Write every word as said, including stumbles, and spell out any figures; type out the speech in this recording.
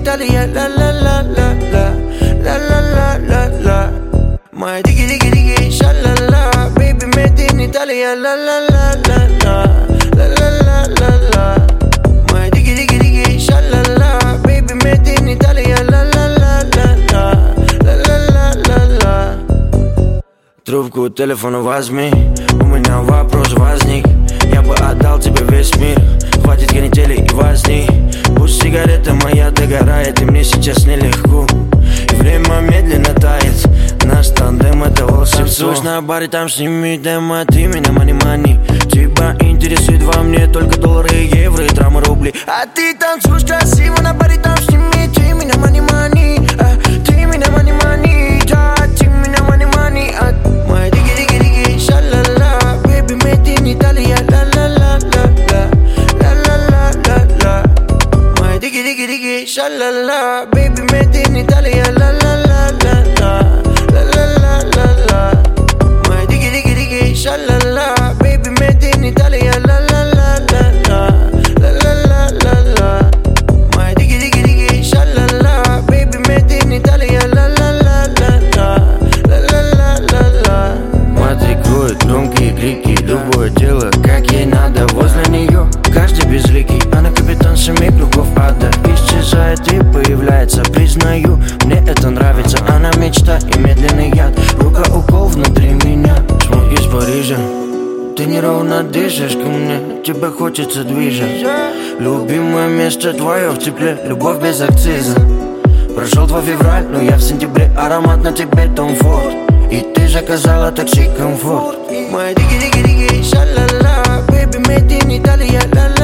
Италия, ла-ла-ла-ла-ла, ла-ла-ла-ла-ла. Моя диги-диги-диги, ша-ла-ла, baby, made in Italia, ла-ла-ла-ла-ла, ла-ла-ла-ла-ла. Моя диги-диги-диги, ша-ла-ла, baby, made in Italia, ла-ла-ла-ла-ла, ла-ла-ла-ла-ла. Трубку телефона возьми, у меня вопрос возник. Я бы отдал тебе весь мир, хватит канители и возни. Пусть сигарета моя догорает, и мне сейчас нелегко. И время медленно тает, наш тандем это волшебство. Танцуешь на баре, там сними демо, ты меня мани-мани. Тебя интересует во мне только доллары, евро и трамы, рубли. А ты танцуешь красиво на баре, там сними, ты меня мани-мани. Ты меня мани-мани, да, ты меня мани-мани. Моя диги-диги-диги, ша-ла-ла, baby, made in Italia, ла-ла-ла-ла-ла, ла-ла-ла-ла-ла. Моя диги-диги-диги, ша-ла-ла, baby, made in Italia, ла-ла-ла-ла-ла, ла-ла-ла-ла-ла. Моя диги-диги-диги, ша-ла-ла, baby, made in Italia, ла-ла-ла-ла-ла, ла-ла-ла-ла-ла. Моя диги-диги-диги, ша-ла-ла, baby, made in Italia, ла-ла-ла-ла-ла, ла-ла-ла-ла-ла. Матрикует громкие крики, любое дело, как ей надо. Возле нее каждый безликий, она капитан семи кругов ада. Исчезает и появляется, признаю, мне это нравится. Она мечта и медленный яд, рука укол внутри меня. Смог из Парижа, ты неровно дышишь ко мне, тебя хочется движать. Любимое место твое в тепле, любовь без акциза. Прошел твой февраль, но я в сентябре, аромат на тебе Том Форд. И ты заказала такси комфорт. Моя диги-диги-диги, ша-ла-ла, baby, made in Italia, ла-ла.